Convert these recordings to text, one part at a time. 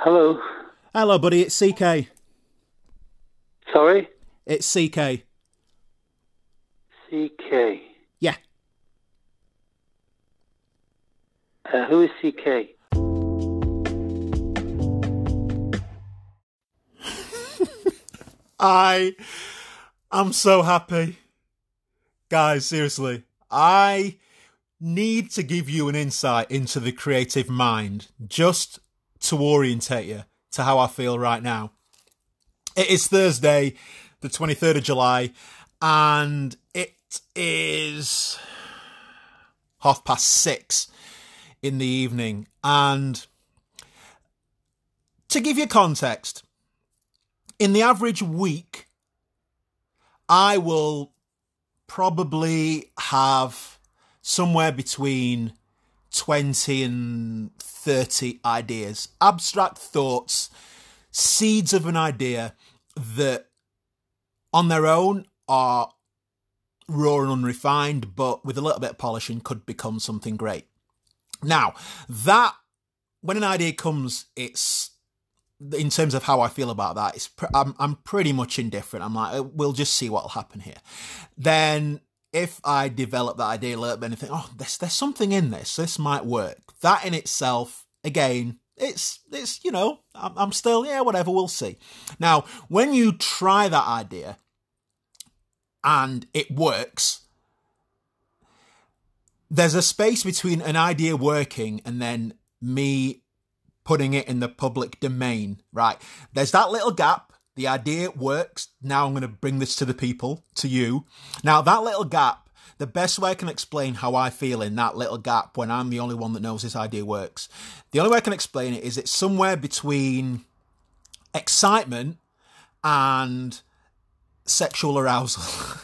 Hello. Hello, buddy. It's CK. Sorry? It's CK. CK. Yeah. Who is CK? I'm so happy. Guys, seriously. I need to give you an insight into the creative mind, just to orientate you to how I feel right now. It is Thursday, the 23rd of July, and it is 6:30 in the evening. And to give you context, in the average week, I will probably have somewhere between 20 and 30 ideas, abstract thoughts, seeds of an idea that on their own are raw and unrefined, but with a little bit of polishing could become something great. Now, that when an idea comes, it's in terms of how I feel about that, I'm pretty much indifferent. I'm like, we'll just see what'll happen here. Then if I develop that idea a little bit and think, oh, there's something in this might work. That in itself, again, it's I'm still, whatever, we'll see. Now, when you try that idea and it works, there's a space between an idea working and then me putting it in the public domain, right? There's that little gap. The idea works. Now I'm going to bring this to the people, to you. Now, that little gap, the best way I can explain how I feel in that little gap when I'm the only one that knows this idea works, the only way I can explain it is it's somewhere between excitement and sexual arousal.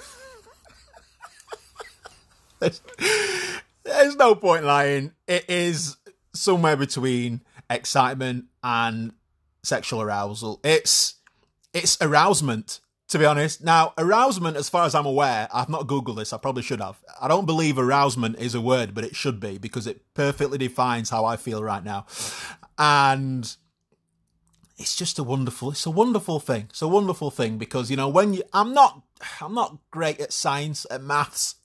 There's no point lying. It is somewhere between excitement and sexual arousal. It's arousement, to be honest. Now, arousement, as far as I'm aware, I've not Googled this, I probably should have. I don't believe arousement is a word, but it should be, because it perfectly defines how I feel right now. And it's just a wonderful thing. It's a wonderful thing because, I'm not great at science, at maths.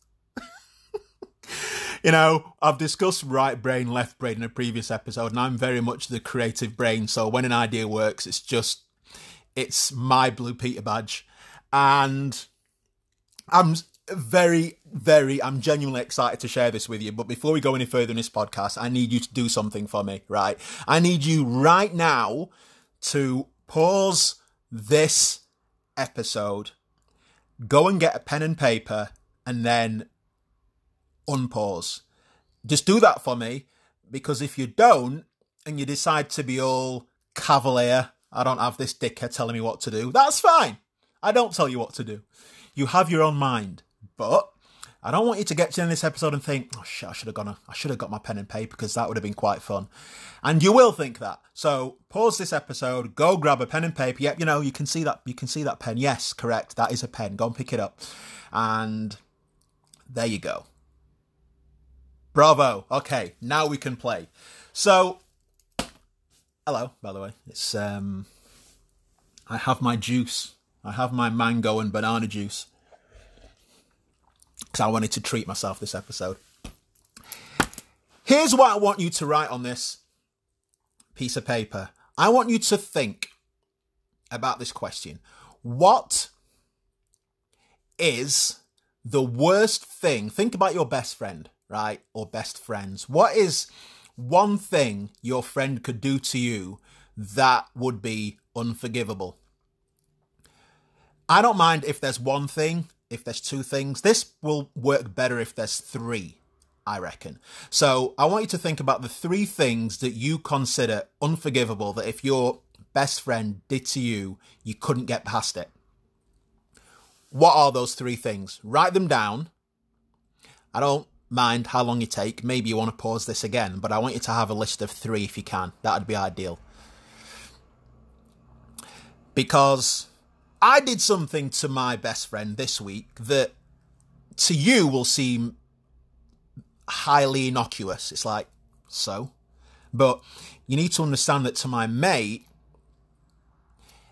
I've discussed right brain, left brain in a previous episode, and I'm very much the creative brain. So when an idea works, it's my Blue Peter badge. And I'm I'm genuinely excited to share this with you. But before we go any further in this podcast, I need you to do something for me, right? I need you right now to pause this episode, go and get a pen and paper, and then unpause. Just do that for me, because if you don't and you decide to be all cavalier, I don't have this dickhead telling me what to do, that's fine. I don't tell you what to do. You have your own mind. But I don't want you to get to the end of this episode and think, oh shit, I should have got my pen and paper, because that would have been quite fun. And you will think that. So pause this episode, go grab a pen and paper. Yep, you can see that pen. Yes, correct. That is a pen. Go and pick it up. And there you go. Bravo. Okay, now we can play. So, hello, by the way. It's I have my juice. I have my mango and banana juice, because I wanted to treat myself this episode. Here's what I want you to write on this piece of paper. I want you to think about this question. What is the worst thing? Think about your best friend, right? Or best friends. What is one thing your friend could do to you that would be unforgivable? I don't mind if there's one thing, if there's two things. This will work better if there's three, I reckon. So I want you to think about the three things that you consider unforgivable, that if your best friend did to you, you couldn't get past it. What are those three things? Write them down. I don't mind how long you take. Maybe you want to pause this again, but I want you to have a list of three if you can. That would be ideal. Because I did something to my best friend this week that to you will seem highly innocuous. It's like, so? But you need to understand that to my mate,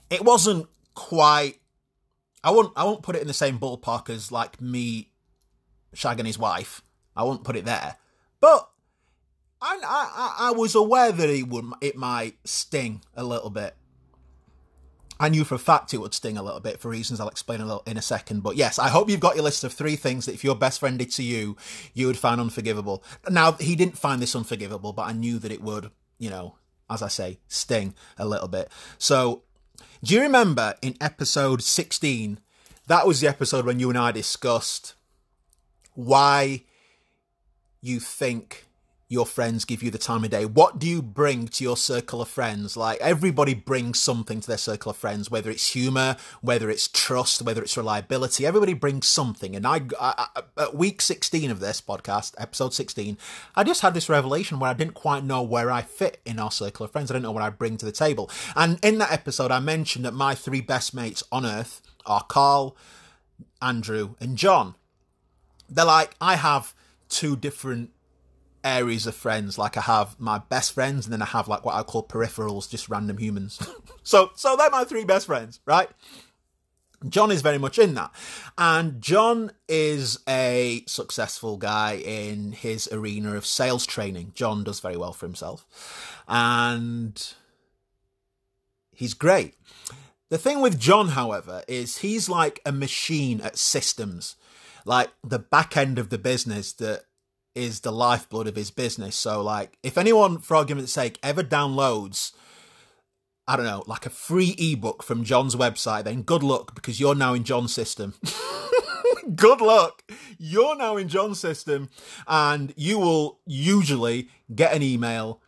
it wasn't quite. I won't put it in the same ballpark as like me shagging his wife. I won't put it there, but I was aware that it might sting a little bit. I knew for a fact it would sting a little bit for reasons I'll explain in a second. But yes, I hope you've got your list of 3 things that if your best friend did to you, you would find unforgivable. Now, he didn't find this unforgivable, but I knew that it would, as I say, sting a little bit. So, do you remember in episode 16, that was the episode when you and I discussed why you think your friends give you the time of day? What do you bring to your circle of friends? Like, everybody brings something to their circle of friends, whether it's humour, whether it's trust, whether it's reliability. Everybody brings something. And I at week 16 of this podcast, episode 16, I just had this revelation where I didn't quite know where I fit in our circle of friends. I didn't know what I bring to the table. And in that episode, I mentioned that my 3 best mates on earth are Carl, Andrew, and John. They're like, I have 2 different areas of friends. Like, I have my best friends, and then I have like what I call peripherals, just random humans. so they're my 3 best friends, right? John is very much in that. And John is a successful guy in his arena of sales training. John does very well for himself. And he's great. The thing with John, however, is he's like a machine at systems. Like, the back end of the business that is the lifeblood of his business. So, like, if anyone, for argument's sake, ever downloads, I don't know, like a free ebook from John's website, then good luck, because you're now in John's system. Good luck. You're now in John's system, and you will usually get an email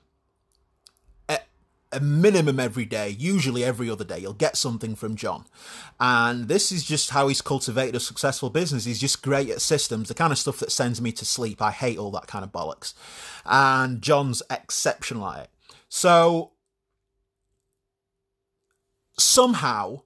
a minimum every day, usually every other day. You'll get something from John. And this is just how he's cultivated a successful business. He's just great at systems, the kind of stuff that sends me to sleep. I hate all that kind of bollocks. And John's exceptional at it. So somehow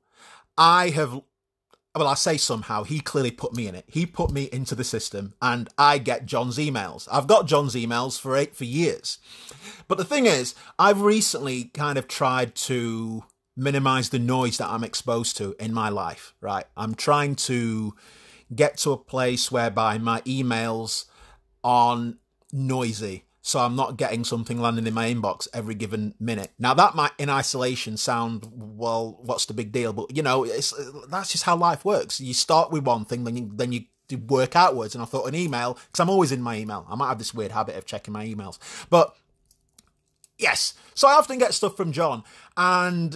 I say somehow, he clearly put me in it. He put me into the system, and I get John's emails. I've got John's emails for years. But the thing is, I've recently kind of tried to minimize the noise that I'm exposed to in my life, right? I'm trying to get to a place whereby my emails aren't noisy, so I'm not getting something landing in my inbox every given minute. Now, that might, in isolation, sound, well, what's the big deal? But, that's just how life works. You start with one thing, then you work outwards. And I thought an email, because I'm always in my email. I might have this weird habit of checking my emails. But, yes. So I often get stuff from John. And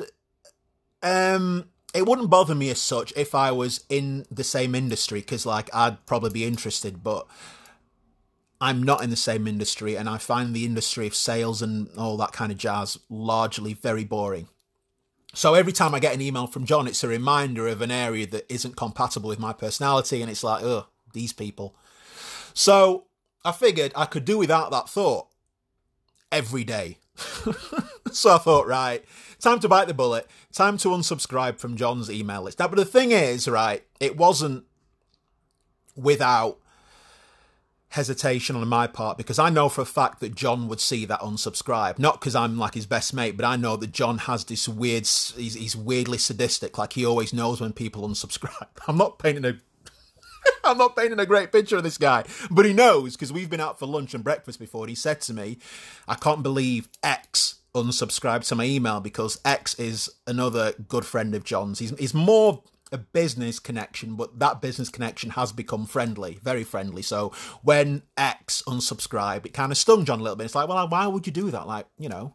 it wouldn't bother me as such if I was in the same industry, because, like, I'd probably be interested. But I'm not in the same industry, and I find the industry of sales and all that kind of jazz largely very boring. So every time I get an email from John, it's a reminder of an area that isn't compatible with my personality, and it's like, ugh, these people. So I figured I could do without that thought every day. So I thought, right, time to bite the bullet, time to unsubscribe from John's email list. Now, but the thing is, right, it wasn't without hesitation on my part, because I know for a fact that John would see that unsubscribe. Not because I'm like his best mate, but I know that John has this weird, he's weirdly sadistic, like he always knows when people unsubscribe. I'm not painting a great picture of this guy, but he knows, because we've been out for lunch and breakfast before, and he said to me, I can't believe X unsubscribed to my email, because X is another good friend of John's. He's more a business connection, but that business connection has become friendly, very friendly. So when X unsubscribed, it kind of stung John a little bit. It's like, well, why would you do that? Like,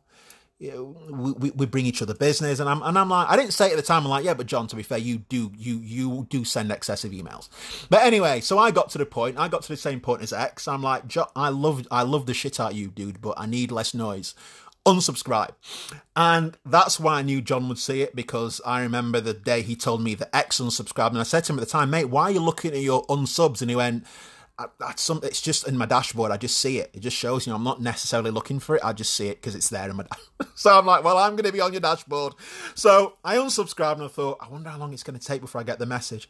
we bring each other business, and I'm like, I didn't say it at the time. I'm like, yeah, but John, to be fair, you do send excessive emails. But anyway, so I got to the same point as X. I'm like, I love the shit out of you, dude, but I need less noise. Unsubscribe. And that's why I knew John would see it, because I remember the day he told me that X unsubscribed, and I said to him at the time, mate, why are you looking at your unsubs? And he went, it's just in my dashboard. I just see it. It just shows, I'm not necessarily looking for it. I just see it because it's there in my dashboard. So I'm like, well, I'm going to be on your dashboard. So I unsubscribed, and I thought, I wonder how long it's going to take before I get the message.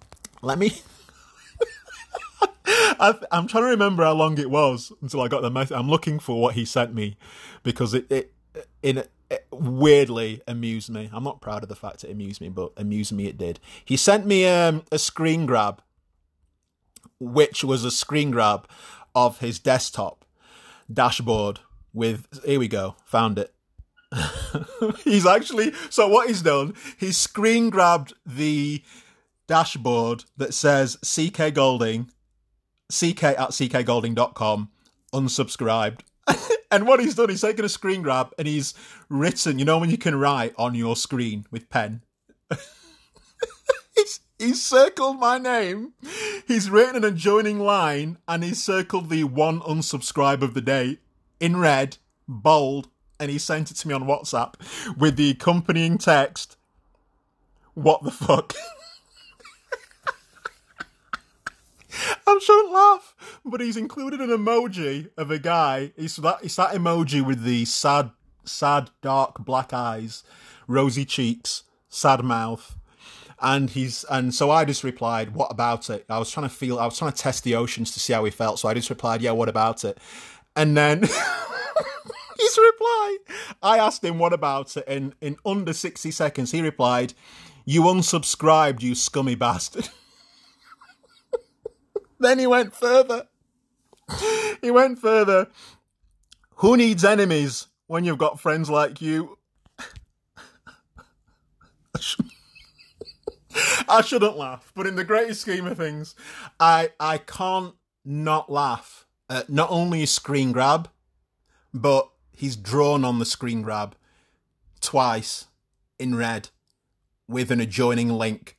I'm trying to remember how long it was until I got the message. I'm looking for what he sent me, because weirdly amused me. I'm not proud of the fact it amused me, but amused me it did. He sent me a screen grab, which was a screen grab of his desktop dashboard with, here we go, found it. He's actually, so what he's done, he's screen grabbed the dashboard that says CK Golding, ck@ckgolding.com, unsubscribed. And what he's done, he's taken a screen grab and he's written, you know when you can write on your screen with pen? He's circled my name, he's written an adjoining line, and he's circled the one unsubscribe of the day in red, bold, and he sent it to me on WhatsApp with the accompanying text, what the fuck? I shouldn't laugh, but he's included an emoji of a guy. It's that emoji with the sad, dark black eyes, rosy cheeks, sad mouth. And so I just replied, what about it? I was trying to test the oceans to see how he felt. So I just replied, yeah, what about it? And then his reply, I asked him, what about it? And in under 60 seconds, he replied, you unsubscribed, you scummy bastard. Then he went further. Who needs enemies when you've got friends like you? I shouldn't laugh, but in the greatest scheme of things, I can't not laugh at not only his screen grab, but he's drawn on the screen grab twice in red with an adjoining link.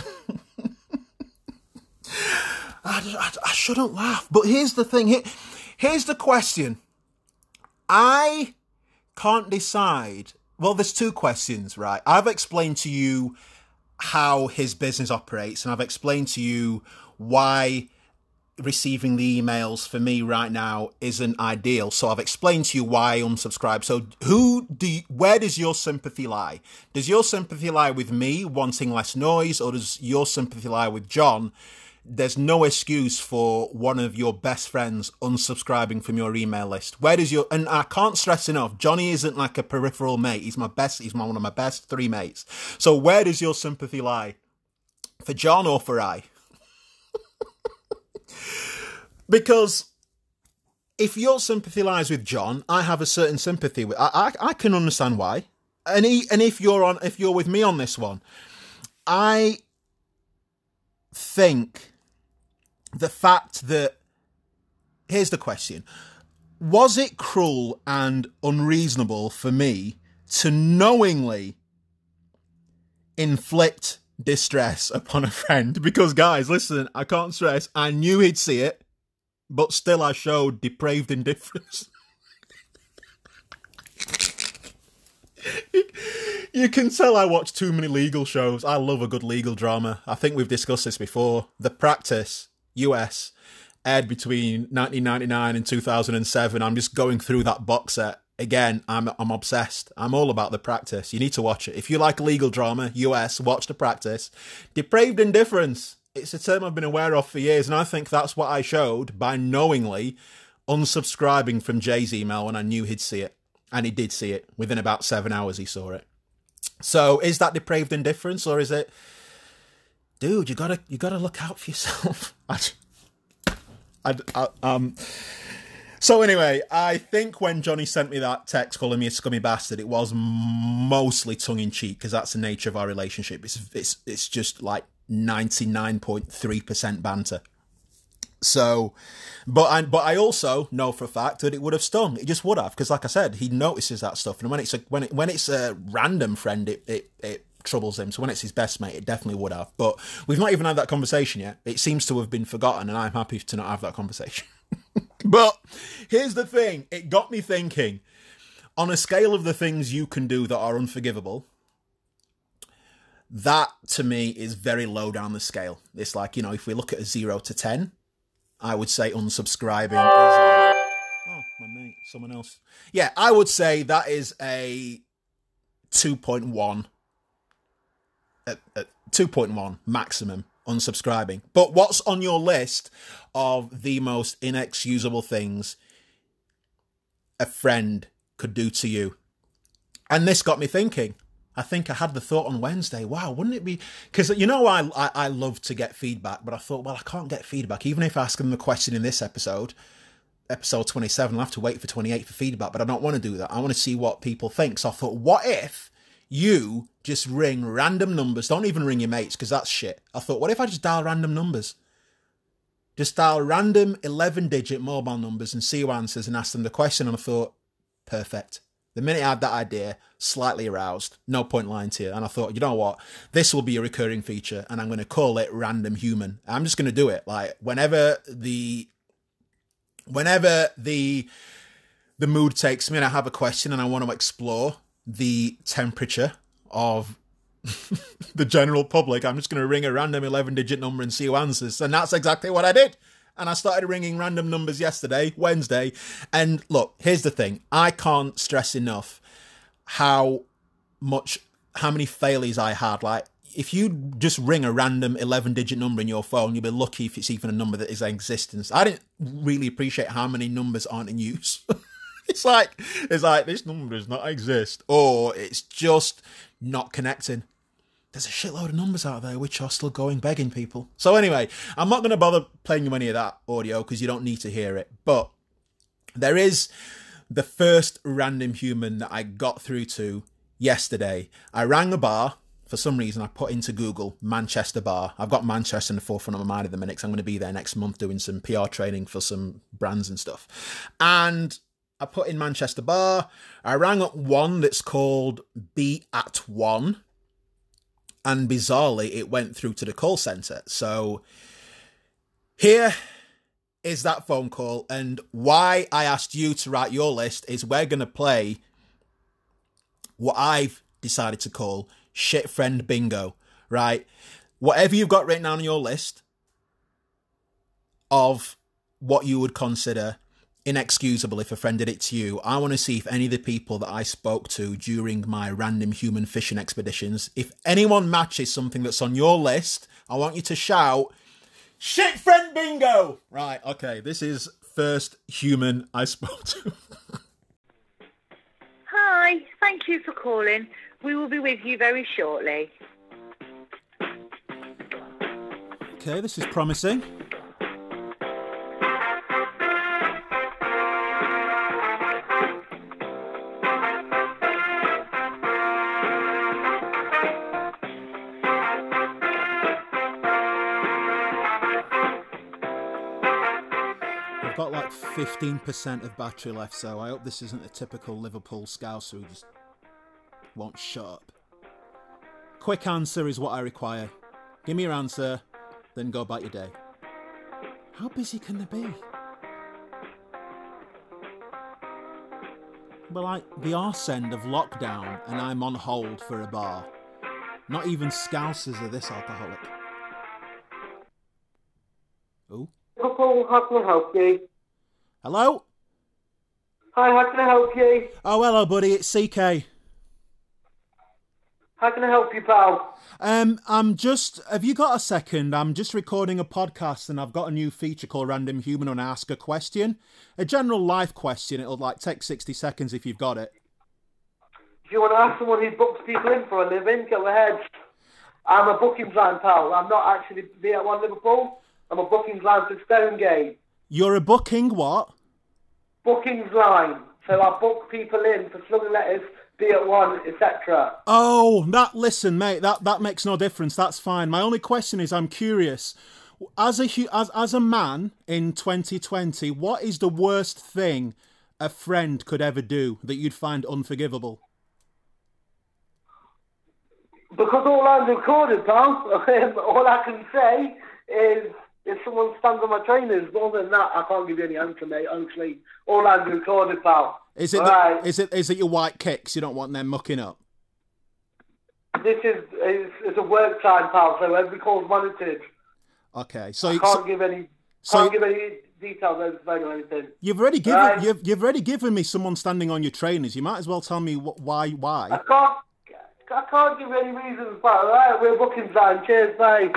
I shouldn't laugh, but here's the thing. Here's the question. I can't decide. Well, there's two questions, right? I've explained to you how his business operates, and I've explained to you why receiving the emails for me right now isn't ideal. So I've explained to you why I unsubscribe. So where does your sympathy lie? Does your sympathy lie with me wanting less noise, or does your sympathy lie with John? There's no excuse for one of your best friends unsubscribing from your email list. And I can't stress enough, Johnny isn't like a peripheral mate. He's one of my best three mates. So where does your sympathy lie? For John or for I? Because if your sympathy lies with John, I have a certain sympathy with, I can understand why. And if you're with me on this one, I think the fact that, here's the question, was it cruel and unreasonable for me to knowingly inflict distress upon a friend? Because guys, listen, I can't stress, I knew he'd see it, but still I showed depraved indifference. You can tell I watch too many legal shows. I love a good legal drama. I think we've discussed this before. The Practice, US, aired between 1999 and 2007. I'm just going through that box set. Again, I'm obsessed. I'm all about The Practice. You need to watch it. If you like legal drama, US, watch The Practice. Depraved indifference. It's a term I've been aware of for years, and I think that's what I showed by knowingly unsubscribing from Jay's email when I knew he'd see it. And he did see it. Within about 7 hours, he saw it. So is that depraved indifference, or is it, dude, you gotta look out for yourself? So anyway, I think when Johnny sent me that text calling me a scummy bastard, it was mostly tongue in cheek, because that's the nature of our relationship. It's just like 99.3% banter. So, but I also know for a fact that it would have stung. It just would have, because like I said, he notices that stuff, and when it's a random friend, it troubles him. So when it's his best mate, it definitely would have. But we've not even had that conversation yet. It seems to have been forgotten, and I'm happy to not have that conversation. But here's the thing: it got me thinking. On a scale of the things you can do that are unforgivable, that to me is very low down the scale. It's like, if we look at a 0 to 10. I would say unsubscribing is oh, my mate, someone else. Yeah, I would say that is a 2.1. 2.1 maximum unsubscribing. But what's on your list of the most inexcusable things a friend could do to you? And this got me thinking. I think I had the thought on Wednesday, wow, wouldn't it be... Because, you know, I love to get feedback, but I thought, well, I can't get feedback. Even if I ask them the question in this episode 27, I'll have to wait for 28 for feedback, but I don't want to do that. I want to see what people think. So I thought, what if you just ring random numbers? Don't even ring your mates, because that's shit. I thought, what if I just dial random numbers? Just dial random 11-digit mobile numbers and see who answers and ask them the question. And I thought, perfect. The minute I had that idea, slightly aroused, no point lying to you. And I thought, you know what? This will be a recurring feature and I'm going to call it Random Human. I'm just going to do it. Like whenever the mood takes me and I have a question and I want to explore the temperature of the general public, I'm just going to ring a random 11-digit number and see who answers. And that's exactly what I did. And I started ringing random numbers yesterday, Wednesday. And look, here's the thing. I can't stress enough how many failures I had. Like, if you just ring a random 11-digit number in your phone, you'll be lucky if it's even a number that is in existence. I didn't really appreciate how many numbers aren't in use. It's like this number does not exist, or it's just not connecting. There's a shitload of numbers out there which are still going begging people. So anyway, I'm not going to bother playing you any of that audio because you don't need to hear it. But there is the first random human that I got through to yesterday. I rang a bar. For some reason, I put into Google Manchester bar. I've got Manchester in the forefront of my mind at the minute because I'm going to be there next month doing some PR training for some brands and stuff. And I put in Manchester bar. I rang up one that's called Be at One. And bizarrely, it went through to the call centre. So here is that phone call. And why I asked you to write your list is we're going to play what I've decided to call Shit Friend Bingo, right? Whatever you've got written down on your list of what you would consider inexcusable if a friend did it to you, I want to see if any of the people that I spoke to during my random human fishing expeditions, if anyone matches something that's on your list, I want you to shout, Shit Friend Bingo! Right, okay, this is first human I spoke to. Hi, thank you for calling. We will be with you very shortly. Okay, this is promising. Got like 15% of battery left, so I hope this isn't a typical Liverpool scouse who just won't shut up. Quick answer is what I require. Give me your answer, then go about your day. How busy can they be? Well, like the arse end of lockdown and I'm on hold for a bar. Not even scousers are this alcoholic. Ooh. Liverpool, how can I help you? Hello? Hi, how can I help you? Oh, hello, buddy. It's CK. How can I help you, pal? Have you got a second? I'm just recording a podcast and I've got a new feature called Random Human and Ask a Question. A general life question. It'll like take 60 seconds if you've got it. If you want to ask someone who books people in for a living, go ahead. I'm a bookings line, pal. I'm not actually Be at One Liverpool. I'm a bookings line for Stonegate. You're a booking what? Bookings line. So I book people in for slugging letters, Be at One, etc. Oh, listen, mate, that makes no difference. That's fine. My only question is, I'm curious. As a man in 2020, what is the worst thing a friend could ever do that you'd find unforgivable? Because all I'm recorded, pal, all I can say is if someone stands on my trainers. More than that, I can't give you any answer, mate, honestly. All I'm recorded, pal. Is it your white kicks? You don't want them mucking up? This is it's a work time, pal, so every call's monitored. Okay, so I can't give any details over the phone or anything. You've already given me someone standing on your trainers. You might as well tell me why. I can't give any reasons, but alright, we're booking time. Cheers, bye.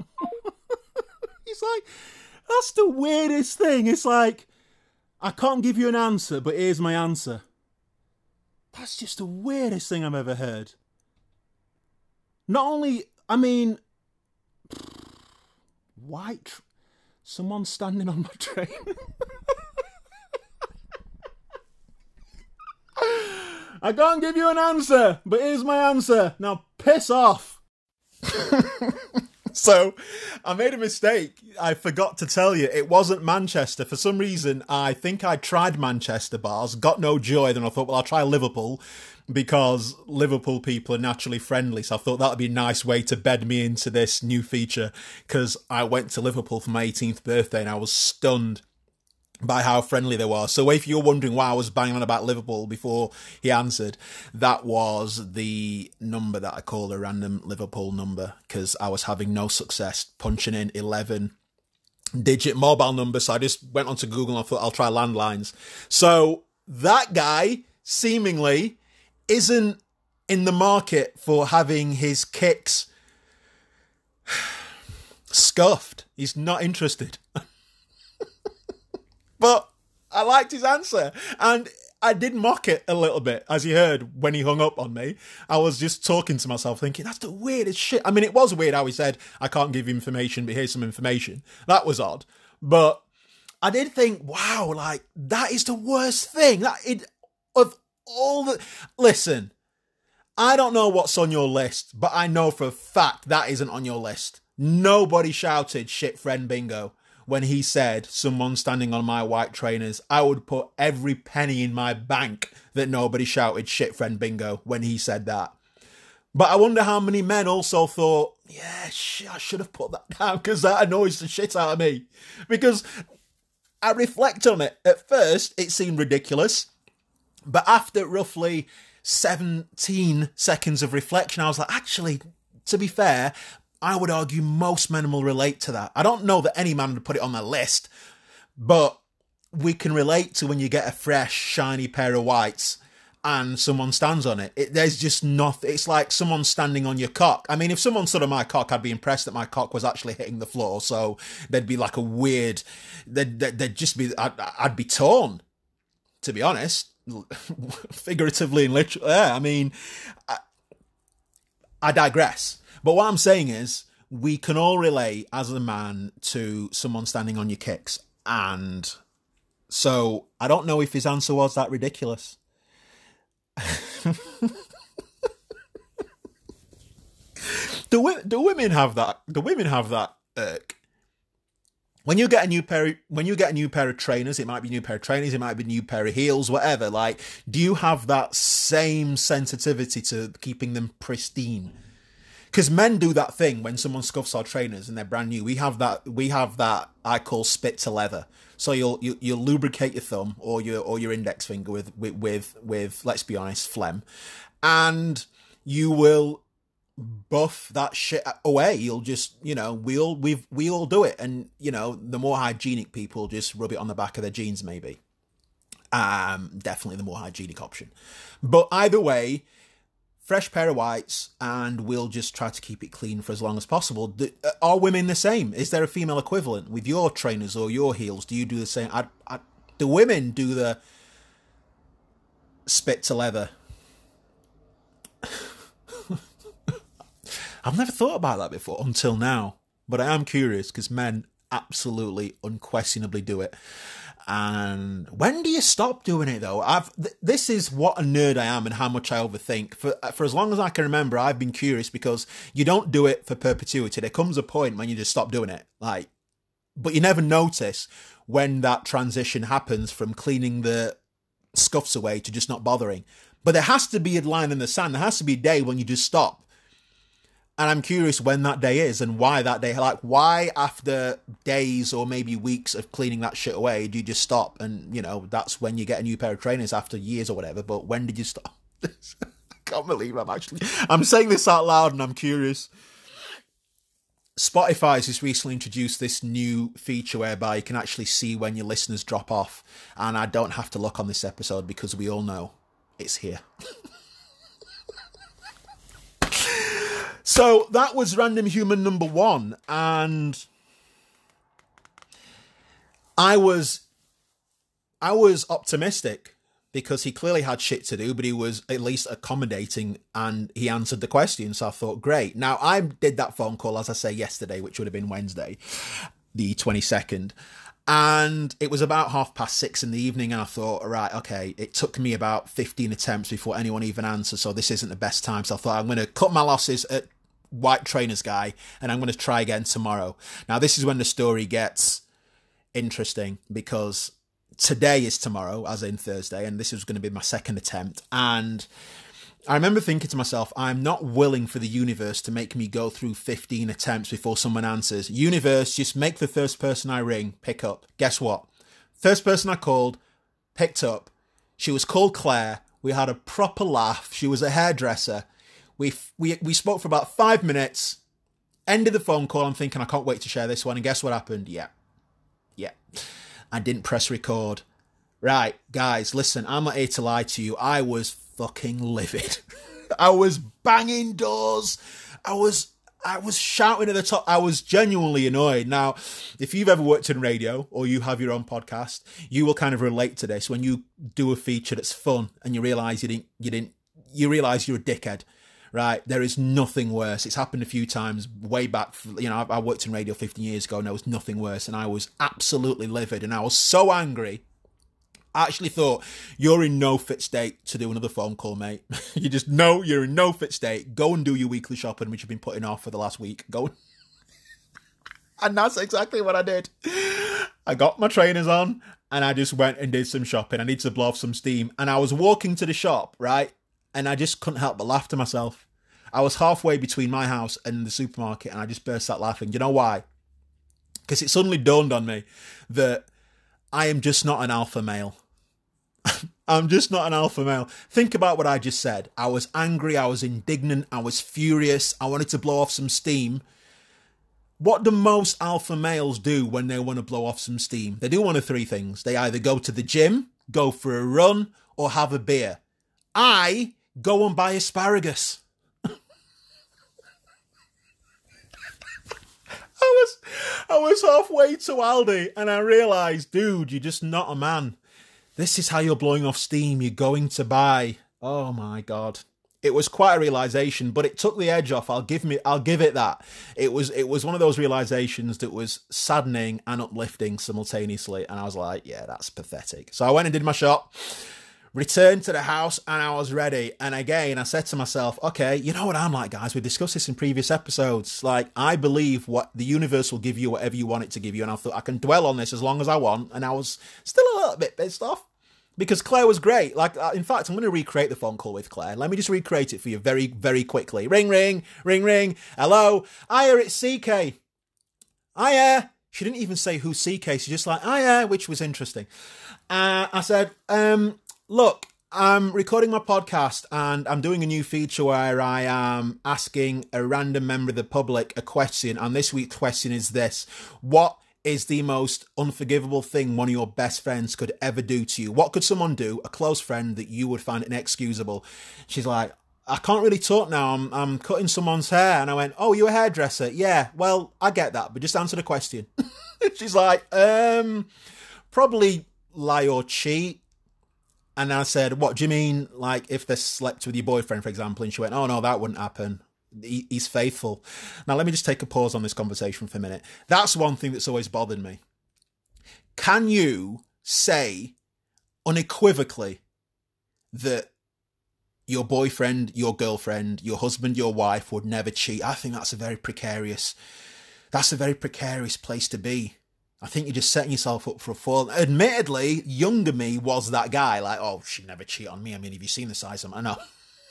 It's like, that's the weirdest thing. It's like, I can't give you an answer, but here's my answer. That's just the weirdest thing I've ever heard. Not only, I mean, someone standing on my train. I can't give you an answer, but here's my answer. Now piss off. So, I made a mistake. I forgot to tell you, it wasn't Manchester. For some reason, I think I tried Manchester bars, got no joy, then I thought, well, I'll try Liverpool, because Liverpool people are naturally friendly, so I thought that would be a nice way to bed me into this new feature, because I went to Liverpool for my 18th birthday, and I was stunned by how friendly they were. So if you're wondering why I was banging on about Liverpool before he answered, that was the number that I called a random Liverpool number, because I was having no success punching in 11-digit mobile number. So I just went onto Google and I thought I'll try landlines. So that guy seemingly isn't in the market for having his kicks scuffed. He's not interested. But I liked his answer, and I did mock it a little bit, as you heard when he hung up on me. I was just talking to myself thinking, that's the weirdest shit. I mean, it was weird how he said, I can't give you information, but here's some information. That was odd. But I did think, wow, like, that is the worst thing. Listen, I don't know what's on your list, but I know for a fact that isn't on your list. Nobody shouted shit friend bingo when he said someone standing on my white trainers. I would put every penny in my bank that nobody shouted shit friend bingo when he said that. But I wonder how many men also thought, yeah, I should have put that down, because that annoys the shit out of me. Because I reflect on it. At first, it seemed ridiculous. But after roughly 17 seconds of reflection, I was like, actually, to be fair, I would argue most men will relate to that. I don't know that any man would put it on their list, but we can relate to when you get a fresh, shiny pair of whites and someone stands on it. There's just nothing. It's like someone standing on your cock. I mean, if someone stood on my cock, I'd be impressed that my cock was actually hitting the floor. So there'd be like a weird, there'd just be, I'd be torn, to be honest, figuratively and literally. Yeah, I mean, I digress. But what I'm saying is, we can all relate as a man to someone standing on your kicks. And so I don't know if his answer was that ridiculous. Do women have that? Do women have that irk? When you get a new pair of trainers, it might be a new pair of trainers, it might be a new pair of heels, whatever. Like, do you have that same sensitivity to keeping them pristine? Because men do that thing when someone scuffs our trainers and they're brand new. We have that I call spit to leather. So you'll lubricate your thumb or your index finger with let's be honest, phlegm, and you will buff that shit away. You'll just, we all do it, and the more hygienic people just rub it on the back of their jeans, maybe. Definitely the more hygienic option. But either way, fresh pair of whites, and we'll just try to keep it clean for as long as possible. Are women the same? Is there a female equivalent with your trainers or your heels? Do you do the same? Do women do the spit to leather? I've never thought about that before until now, but I am curious, because men absolutely, unquestionably do it. And when do you stop doing it, though? This is what a nerd I am and how much I overthink. For as long as I can remember, I've been curious, because you don't do it for perpetuity. There comes a point when you just stop doing it. But you never notice when that transition happens from cleaning the scuffs away to just not bothering. But there has to be a line in the sand. There has to be a day when you just stop. And I'm curious when that day is and why that day. Like, why after days or maybe weeks of cleaning that shit away do you just stop? And, that's when you get a new pair of trainers after years or whatever. But when did you stop? I can't believe I'm saying this out loud and I'm curious. Spotify has just recently introduced this new feature whereby you can actually see when your listeners drop off. And I don't have to look on this episode because we all know it's here. So that was Random Human number 1, and I was optimistic because he clearly had shit to do, but he was at least accommodating and he answered the question. So I thought, great. Now, I did that phone call, as I say, yesterday, which would have been Wednesday, the 22nd. And it was about 6:30 in the evening. And I thought, all right, okay, it took me about 15 attempts before anyone even answered. So this isn't the best time. So I thought I'm going to cut my losses at White Trainers Guy and I'm going to try again tomorrow. Now, this is when the story gets interesting because today is tomorrow, as in Thursday, and this is going to be my second attempt. And I remember thinking to myself, I'm not willing for the universe to make me go through 15 attempts before someone answers. Universe, just make the first person I ring pick up. Guess what? First person I called picked up. She was called Claire. We had a proper laugh. She was a hairdresser. We spoke for about 5 minutes. Ended the phone call. I'm thinking, I can't wait to share this one. And guess what happened? Yeah. I didn't press record. Right, guys, listen, I'm not here to lie to you. I was fucking livid. I was banging doors. I was shouting at the top. I was genuinely annoyed. Now, if you've ever worked in radio or you have your own podcast, you will kind of relate to this when you do a feature that's fun and you realise you realise you're a dickhead. Right, there is nothing worse. It's happened a few times way back. I worked in radio 15 years ago and there was nothing worse. And I was absolutely livid and I was so angry. I actually thought, you're in no fit state to do another phone call, mate. You just know you're in no fit state. Go and do your weekly shopping, which you've been putting off for the last week. Go. And that's exactly what I did. I got my trainers on and I just went and did some shopping. I needed to blow off some steam. And I was walking to the shop, right? And I just couldn't help but laugh to myself. I was halfway between my house and the supermarket and I just burst out laughing. You know why? Because it suddenly dawned on me that I am just not an alpha male. I'm just not an alpha male. Think about what I just said. I was angry. I was indignant. I was furious. I wanted to blow off some steam. What do most alpha males do when they want to blow off some steam? They do one of three things. They either go to the gym, go for a run, or have a beer. I go and buy asparagus. I was halfway to Aldi and I realised, dude, you're just not a man. This is how you're blowing off steam. You're going to buy. Oh my God. It was quite a realisation, but it took the edge off. I'll give it that. It was one of those realisations that was saddening and uplifting simultaneously. And I was like, yeah, that's pathetic. So I went and did my shop. Returned to the house and I was ready. And again, I said to myself, okay, you know what I'm like, guys? We discussed this in previous episodes. Like, I believe what the universe will give you whatever you want it to give you. And I thought I can dwell on this as long as I want. And I was still a little bit pissed off because Claire was great. Like, in fact, I'm going to recreate the phone call with Claire. Let me just recreate it for you very, very quickly. Ring, ring, ring, ring. Hello. Hiya, it's CK. Hiya. She didn't even say who's CK. She's just like, hiya, which was interesting. I said, look, I'm recording my podcast and I'm doing a new feature where I am asking a random member of the public a question. And this week's question is this. What is the most unforgivable thing one of your best friends could ever do to you? What could someone do, a close friend, that you would find inexcusable? She's like, I can't really talk now. I'm cutting someone's hair. And I went, oh, you a hairdresser? Yeah, well, I get that, but just answer the question. She's like, probably lie or cheat. And I said, what do you mean, like, if they slept with your boyfriend, for example? And she went, oh, no, that wouldn't happen. He's faithful. Now, let me just take a pause on this conversation for a minute. That's one thing that's always bothered me. Can you say unequivocally that your boyfriend, your girlfriend, your husband, your wife would never cheat? I think that's a very precarious place to be. I think you're just setting yourself up for a fall. Admittedly, younger me was that guy. Like, oh, she'd never cheat on me. I mean, have you seen the size of him? I know.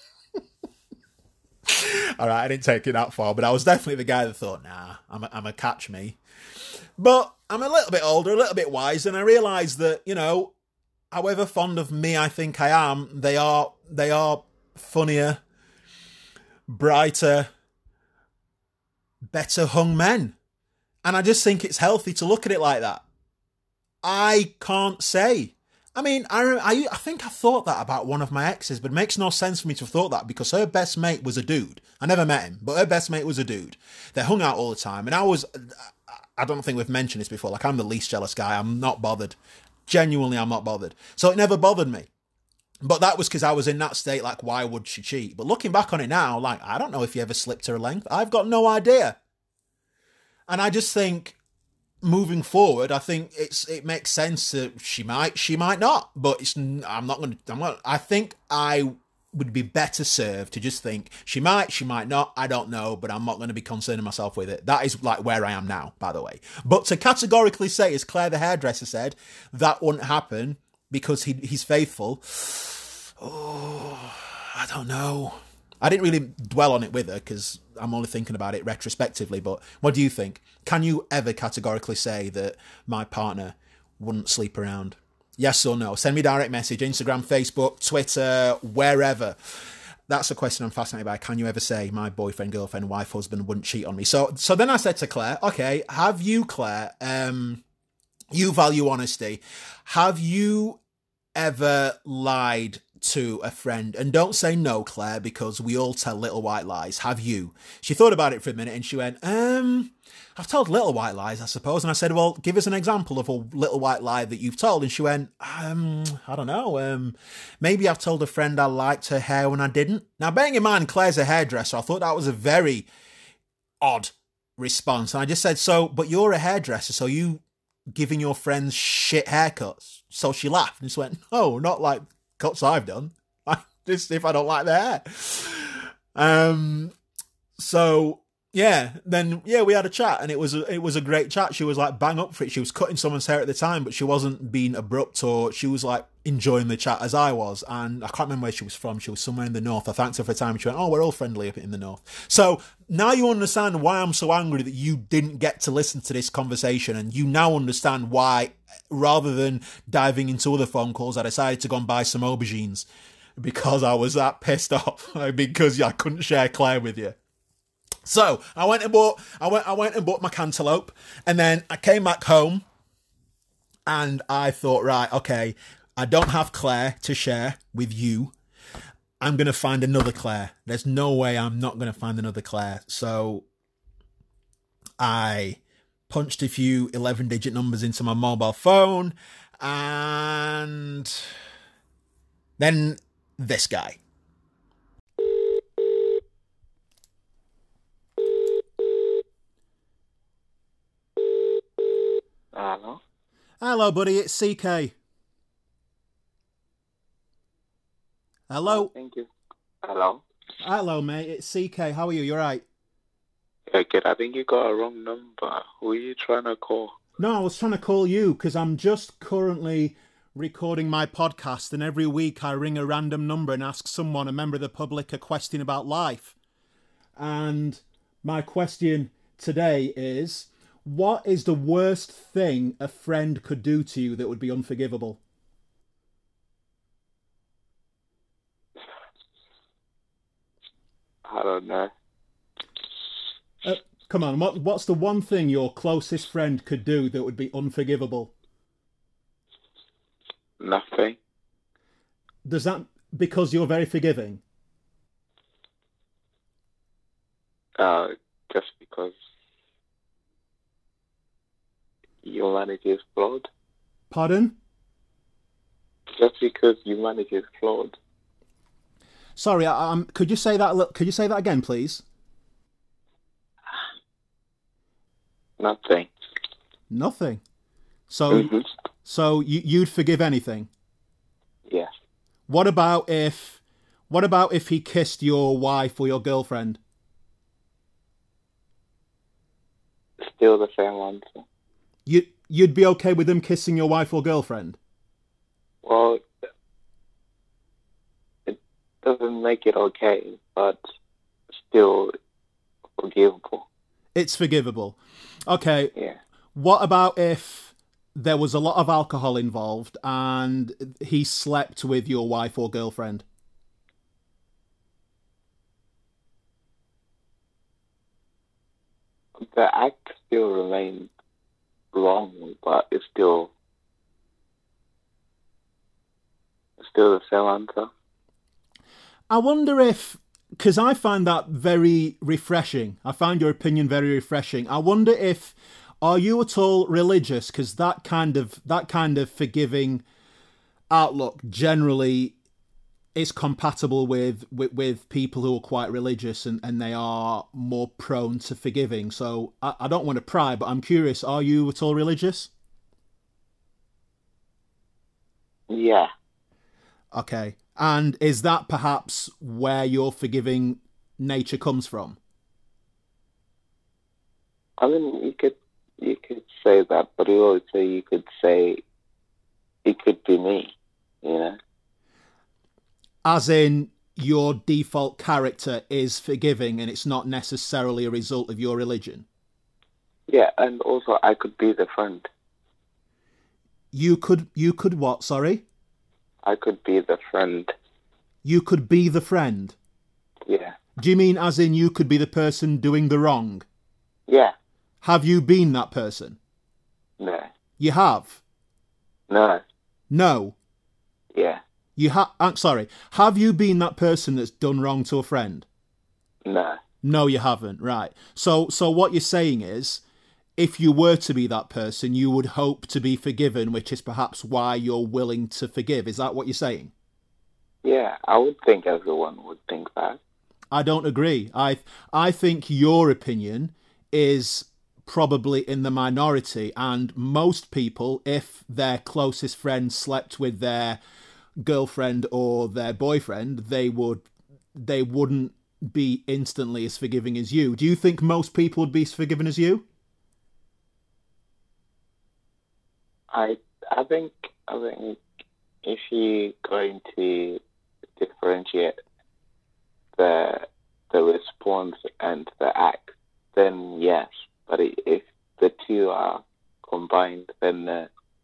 All right, I didn't take it that far, but I was definitely the guy that thought, nah, I'm a catch me. But I'm a little bit older, a little bit wise, and I realised that, you know, however fond of me I think I am, they are funnier, brighter, better hung men. And I just think it's healthy to look at it like that. I can't say. I mean, I think I thought that about one of my exes, but it makes no sense for me to have thought that because her best mate was a dude. I never met him, but her best mate was a dude. They hung out all the time. And I don't think we've mentioned this before. Like, I'm the least jealous guy. I'm not bothered. Genuinely, I'm not bothered. So it never bothered me. But that was because I was in that state, like, why would she cheat? But looking back on it now, like, I don't know if he ever slipped her a length. I've got no idea. And I just think, moving forward, I think it makes sense that she might not. But I think I would be better served to just think, she might not, I don't know, but I'm not going to be concerning myself with it. That is like where I am now, by the way. But to categorically say, as Claire the hairdresser said, that wouldn't happen because he's faithful. Oh, I don't know. I didn't really dwell on it with her because I'm only thinking about it retrospectively, but what do you think? Can you ever categorically say that my partner wouldn't sleep around? Yes or no? Send me a direct message, Instagram, Facebook, Twitter, wherever. That's a question I'm fascinated by. Can you ever say my boyfriend, girlfriend, wife, husband wouldn't cheat on me? So then I said to Claire, okay, have you, Claire, you value honesty. Have you ever lied to a friend? And don't say no, Claire, because we all tell little white lies. Have you? She thought about it for a minute and she went, I've told little white lies, I suppose. And I said, well, give us an example of a little white lie that you've told. And she went, I don't know. Maybe I've told a friend I liked her hair when I didn't. Now, bearing in mind, Claire's a hairdresser, I thought that was a very odd response. And I just said, but you're a hairdresser, so you giving your friends shit haircuts? So she laughed and just went, no, not like cuts I've done. Just if I don't like their hair. We had a chat and it was a great chat. She was like bang up for it. She was cutting someone's hair at the time, but she wasn't being abrupt, or she was like enjoying the chat as I was. And I can't remember where she was from. She was somewhere in the north. I thanked her for her time. She went, we're all friendly up in the north. So now you understand why I'm so angry that you didn't get to listen to this conversation, and you now understand why, rather than diving into other phone calls, I decided to go and buy some aubergines because I was that pissed off because I couldn't share Claire with you. So I went and bought my cantaloupe, and then I came back home and I thought, right, okay, I don't have Claire to share with you. I'm going to find another Claire. There's no way I'm not going to find another Claire. So I punched a few 11-digit numbers into my mobile phone, and then this guy. Hello? Hello, buddy, it's CK. Hello? Thank you. Hello? Hello, mate, it's CK. How are you? You alright? Yeah, good. I think you got a wrong number. Who are you trying to call? No, I was trying to call you because I'm just currently recording my podcast, and every week I ring a random number and ask someone, a member of the public, a question about life. And my question today is, what is the worst thing a friend could do to you that would be unforgivable? I don't know. Come on, what's the one thing your closest friend could do that would be unforgivable? Nothing. Does that because you're very forgiving? Just because humanity is flawed. Pardon? Just because humanity is flawed. Sorry, could you say that? Could you say that again, please? Nothing. Nothing. So, so you'd forgive anything? Yes. What about if he kissed your wife or your girlfriend? Still the same answer. You'd be okay with them kissing your wife or girlfriend? Well, it doesn't make it okay, but still forgivable. It's forgivable. Okay. Yeah. What about if there was a lot of alcohol involved and he slept with your wife or girlfriend? The act still remains wrong, but it's still the same answer. I wonder if, because I find that very refreshing. I find your opinion very refreshing. I wonder if, are you at all religious? Because that kind of forgiving outlook generally it's compatible with people who are quite religious and they are more prone to forgiving. So I don't want to pry, but I'm curious, are you at all religious? Yeah. Okay. And is that perhaps where your forgiving nature comes from? I mean, you could say that, but also you could say it could be me, you know? As in, your default character is forgiving and it's not necessarily a result of your religion? Yeah, and also I could be the friend. You could what, sorry? I could be the friend. You could be the friend? Yeah. Do you mean as in you could be the person doing the wrong? Yeah. Have you been that person? No. You have? No. No. Yeah. I'm sorry. Have you been that person that's done wrong to a friend? No. No, you haven't. Right. So what you're saying is, if you were to be that person, you would hope to be forgiven, which is perhaps why you're willing to forgive. Is that what you're saying? Yeah, I would think everyone would think that. I don't agree. I think your opinion is probably in the minority, and most people, if their closest friend slept with their girlfriend or their boyfriend, they wouldn't be instantly as forgiving as you. Do you think most people would be as forgiving as you? I think if you're going to differentiate the response and the act, then yes. But if the two are combined, then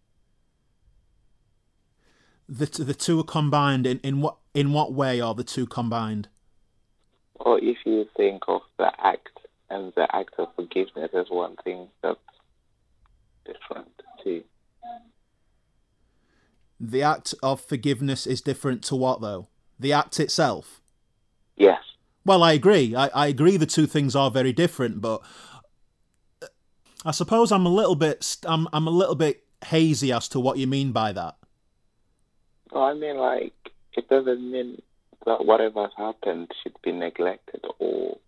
the two are combined. In what way are the two combined? Or if you think of the act and the act of forgiveness as one thing, that's different too. The act of forgiveness is different to what, though? The act itself? Yes. Well, I agree. I agree the two things are very different, but I suppose I'm a little bit hazy as to what you mean by that. Well, I mean, like, it doesn't mean that whatever's happened should be neglected or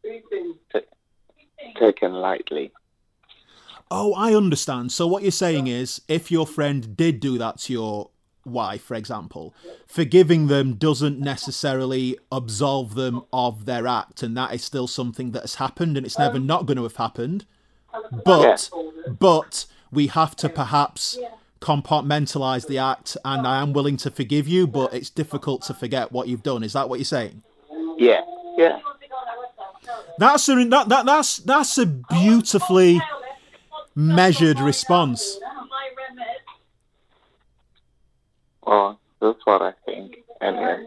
taken lightly. Oh, I understand. So what you're saying is, if your friend did do that to your wife, for example, forgiving them doesn't necessarily absolve them of their act, and that is still something that has happened, and it's never not going to have happened. But we have to perhaps compartmentalise the act, and I am willing to forgive you, but it's difficult to forget what you've done. Is that what you're saying? Yeah. Yeah. That's a beautifully measured response. Oh, that's what I think. Anyway.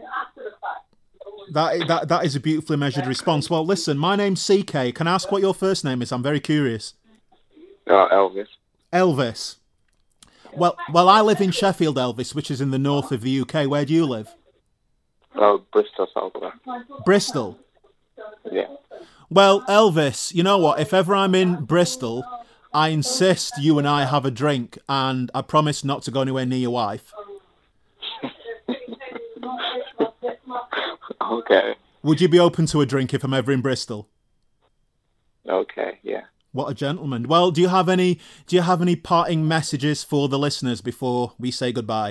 That is a beautifully measured response. Well, listen, my name's CK. Can I ask what your first name is? I'm very curious. Elvis. Elvis. Well, I live in Sheffield, Elvis, which is in the north of the UK. Where do you live? Bristol, Southwest. Bristol? Yeah. Well, Elvis, you know what? If ever I'm in Bristol, I insist you and I have a drink, and I promise not to go anywhere near your wife. Okay. Would you be open to a drink if I'm ever in Bristol? Okay, yeah. What a gentleman. Well, do you have any parting messages for the listeners before we say goodbye?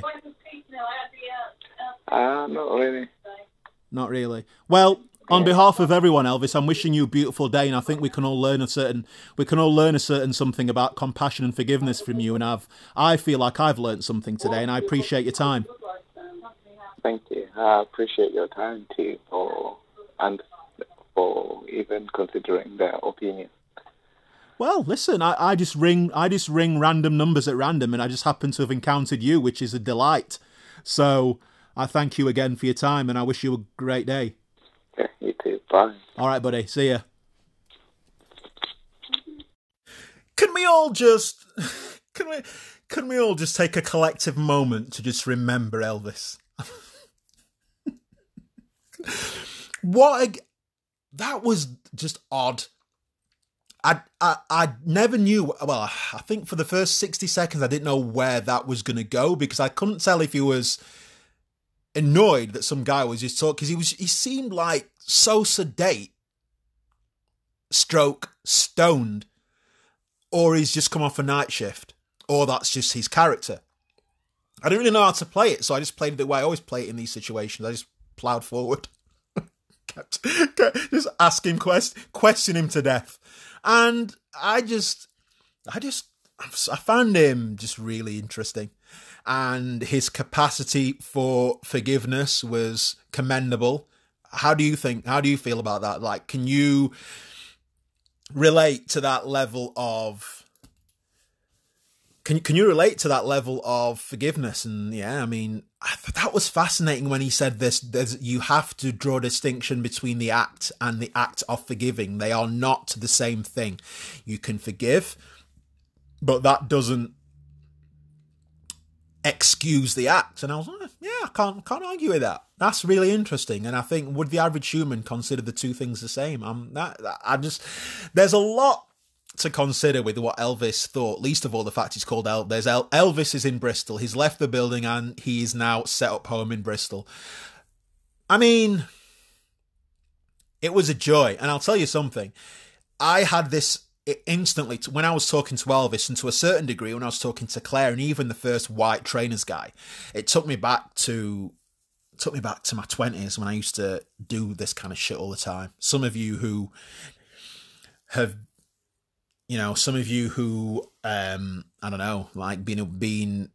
Not really. Not really. Well, on behalf of everyone, Elvis, I'm wishing you a beautiful day, and I think we can all learn a certain something about compassion and forgiveness from you, and I feel like I've learned something today, and I appreciate your time. Thank you. I appreciate your time too, and for even considering their opinion. Well, listen, I just ring random numbers at random, and I just happen to have encountered you, which is a delight. So I thank you again for your time, and I wish you a great day. Yeah, you too. Bye. All right, buddy. See ya. Can we all just take a collective moment to just remember Elvis? That was just odd. I never knew. Well, I think for the first 60 seconds I didn't know where that was going to go, because I couldn't tell if he was annoyed that some guy was just talking, because he seemed like so sedate, stroke stoned, or he's just come off a night shift, or that's just his character. I didn't really know how to play it, so I just played it the way I always play it in these situations. I just ploughed forward. kept just ask him question him to death. And I found him just really interesting. And his capacity for forgiveness was commendable. How do you feel about that? Like, can you relate to that level of... Can you relate to that level of forgiveness? And yeah, I mean, that was fascinating when he said this. You have to draw a distinction between the act and the act of forgiving. They are not the same thing. You can forgive, but that doesn't excuse the act. And I was like, yeah, I can't argue with that. That's really interesting. And I think, would the average human consider the two things the same? There's a lot to consider with what Elvis thought, least of all the fact he's called Elvis is in Bristol. He's left the building and he is now set up home in Bristol. I mean, it was a joy. And I'll tell you something. I had this instantly when I was talking to Elvis, and to a certain degree when I was talking to Claire, and even the first White Trainers guy. It took me back to my 20s when I used to do this kind of shit all the time. Some of you who, I don't know, like being,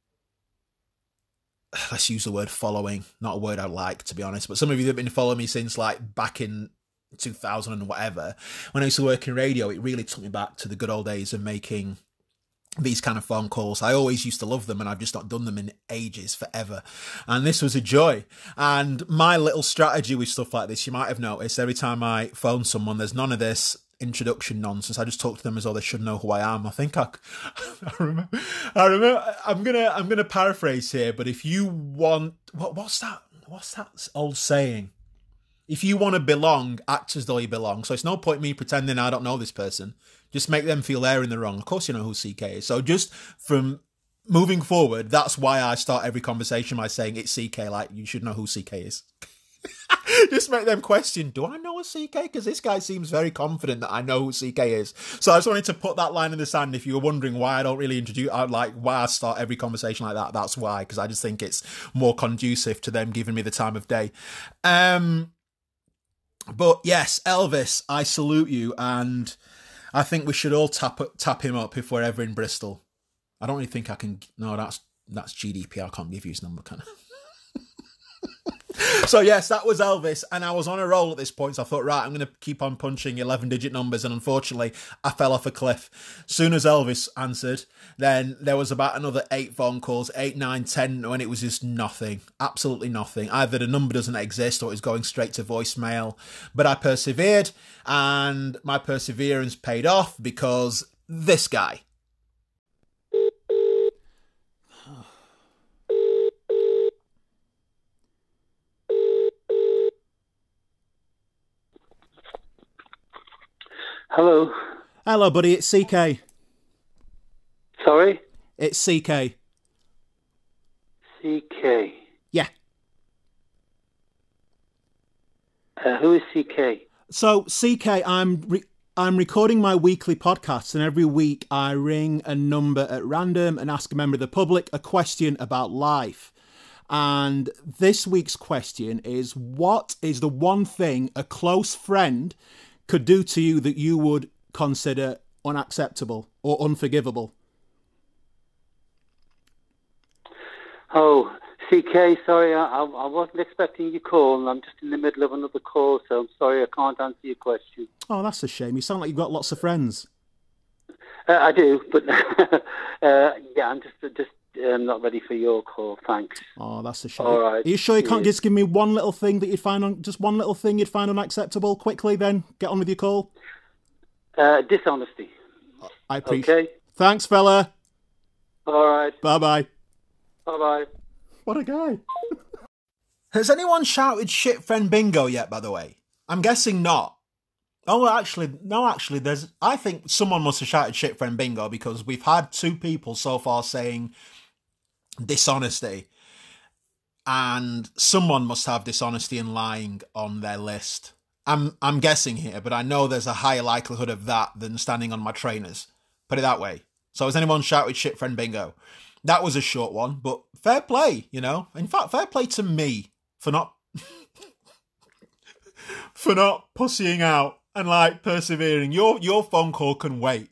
let's use the word following, not a word I like, to be honest, but some of you that have been following me since like back in 2000 and whatever, when I used to work in radio, it really took me back to the good old days of making these kind of phone calls. I always used to love them, and I've just not done them in ages, forever. And this was a joy. And my little strategy with stuff like this, you might have noticed, every time I phone someone, there's none of this introduction nonsense. I just talk to them as though they should know who I am. I think I remember. I'm gonna paraphrase here, but if you want, what's that old saying? If you want to belong, act as though you belong. So it's no point me pretending I don't know this person. Just make them feel they're in the wrong. Of course you know who CK is. So just from moving forward, that's why I start every conversation by saying it's CK, like you should know who CK is. Just make them question, do I know a CK? Because this guy seems very confident that I know who CK is. So I just wanted to put that line in the sand. If you were wondering why I don't really why I start every conversation like that, that's why. Because I just think it's more conducive to them giving me the time of day. But yes, Elvis, I salute you, and I think we should all tap him up if we're ever in Bristol. I don't really think I can. No, that's GDPR. I can't give you his number, can I? So yes, that was Elvis, and I was on a roll at this point, so I thought, right, I'm going to keep on punching 11-digit numbers, and unfortunately, I fell off a cliff. Soon as Elvis answered, then there was about another 8 phone calls, 8, 9, 10, when it was just nothing, absolutely nothing. Either the number doesn't exist or it's going straight to voicemail, but I persevered, and my perseverance paid off because this guy. Hello. Hello, buddy. It's CK. Sorry? It's CK. CK. Yeah. Who is CK? So, CK, I'm recording my weekly podcast, and every week I ring a number at random and ask a member of the public a question about life. And this week's question is, what is the one thing a close friend could do to you that you would consider unacceptable or unforgivable? Oh, CK, sorry, I wasn't expecting your call, and I'm just in the middle of another call, so I'm sorry I can't answer your question. Oh, that's a shame. You sound like you've got lots of friends. I do, but yeah, I'm just not ready for your call, thanks. Oh, that's a shame. All right. Are you sure you can't just give me one little thing that you'd find unacceptable quickly, then get on with your call? Dishonesty. I appreciate. Okay. Thanks, fella. All right. Bye-bye. Bye-bye. What a guy. Has anyone shouted shit friend bingo yet, by the way? I'm guessing not. Oh, actually, I think someone must have shouted shit friend bingo, because we've had 2 people so far saying dishonesty. and someone must have dishonesty and lying on their list. I'm guessing here, but I know there's a higher likelihood of that than standing on my trainers. Put it that way. So has anyone shouted shit friend bingo? That was a short one, but fair play, you know. In fact, fair play to me for not for not pussying out and like persevering. Your phone call can wait.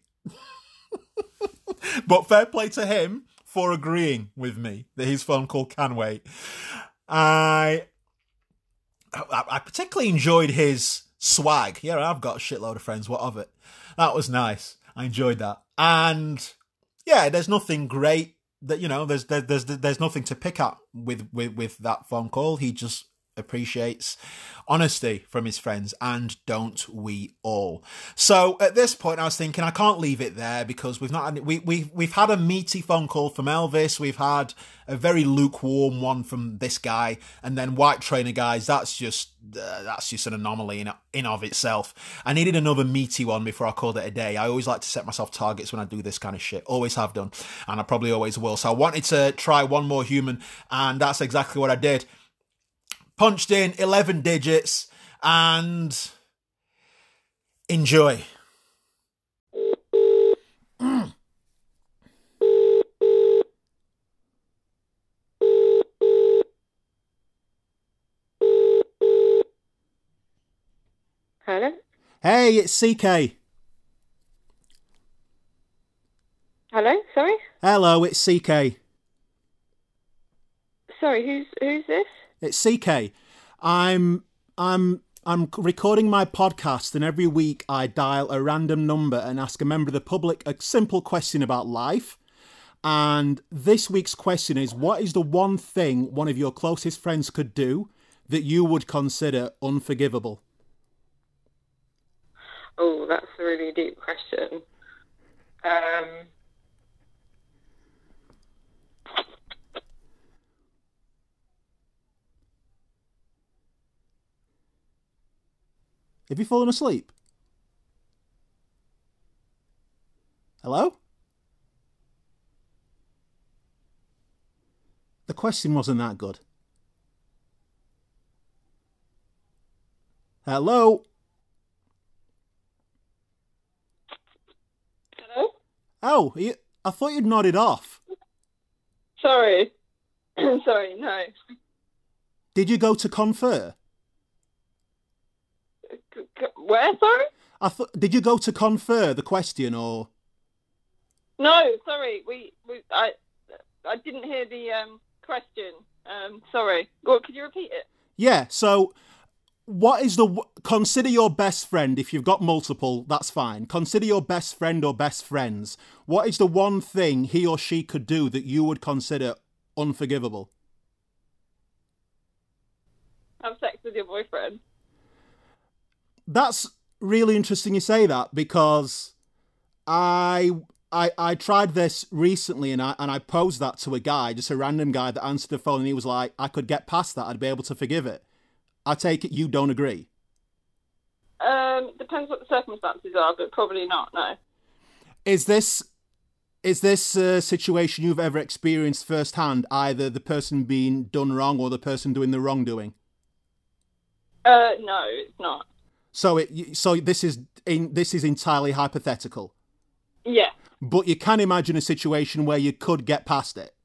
But fair play to him for agreeing with me that his phone call can wait. I particularly enjoyed his swag. Yeah, I've got a shitload of friends. What of it? That was nice. I enjoyed that. And yeah, there's nothing great that, you know, there's nothing to pick up with that phone call. He just appreciates honesty from his friends, and don't we all? So at this point I was thinking I can't leave it there, because we've had a meaty phone call from Elvis, we've had a very lukewarm one from this guy, and then White Trainer guys, that's just an anomaly in of itself. I needed another meaty one before I called it a day. I always like to set myself targets when I do this kind of shit, always have done, and I probably always will. So I wanted to try one more human, and that's exactly what I did. Punched in 11 digits and enjoy. Hello? Hey, it's CK. Hello? Sorry? Hello, it's CK. Sorry, who's this? It's CK. I'm recording my podcast, and every week I dial a random number and ask a member of the public a simple question about life. And this week's question is, what is the one thing one of your closest friends could do that you would consider unforgivable? Oh, that's a really deep question. Have you fallen asleep? Hello? The question wasn't that good. Hello? Hello? Oh, I thought you'd nodded off. Sorry. Sorry, no. Did you go to confer? Where, sorry? Did you go to confer the question, or? No, sorry. I didn't hear the question. Sorry. Well, could you repeat it? Yeah. So, consider your best friend. If you've got multiple, that's fine. Consider your best friend or best friends. What is the one thing he or she could do that you would consider unforgivable? Have sex with your boyfriend. That's really interesting you say that, because I tried this recently, and I posed that to a guy, just a random guy that answered the phone, and he was like, I could get past that, I'd be able to forgive it. I take it you don't agree? Depends what the circumstances are, but probably not, no. Is this a situation you've ever experienced firsthand, either the person being done wrong or the person doing the wrongdoing? No, it's not. So this is entirely hypothetical. Yeah. But you can imagine a situation where you could get past it.